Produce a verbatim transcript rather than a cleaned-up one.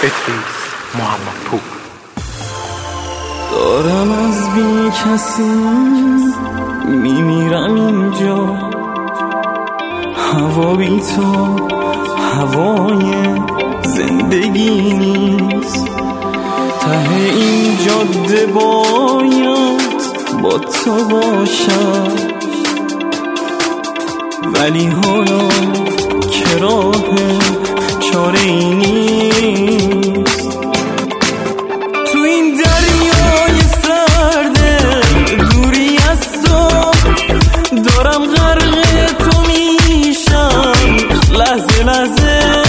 ادریس محمدپور. دارم از بی کسی میمیرم اینجا، هوا بی تو هوای زندگی نیست. ته این جاده باید با تو باشم، ولی حالا که راه چاره ای نیست. تو این دریای سرده دوری از تو دارم غرق تو میشم، لحظه لحظه